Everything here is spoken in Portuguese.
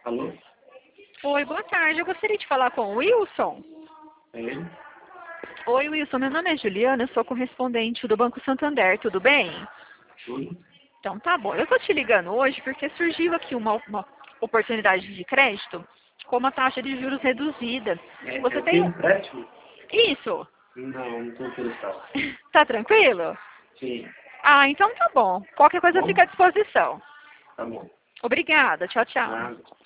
Alô? Oi, boa tarde. Eu gostaria de falar com o Wilson. É ele? Oi, Wilson. Meu nome é Juliana, eu sou correspondente do Banco Santander. Tudo bem? Tudo? Então tá bom. Eu tô te ligando hoje porque surgiu aqui uma oportunidade de crédito com uma taxa de juros reduzida. É Você o que? tem um... Empréstimo? Isso? Não estou interessado. Tá tranquilo? Sim, Ah, então tá bom. Qualquer coisa bom? fica à disposição. Tá bom. Obrigada. Tchau, tchau. Nada.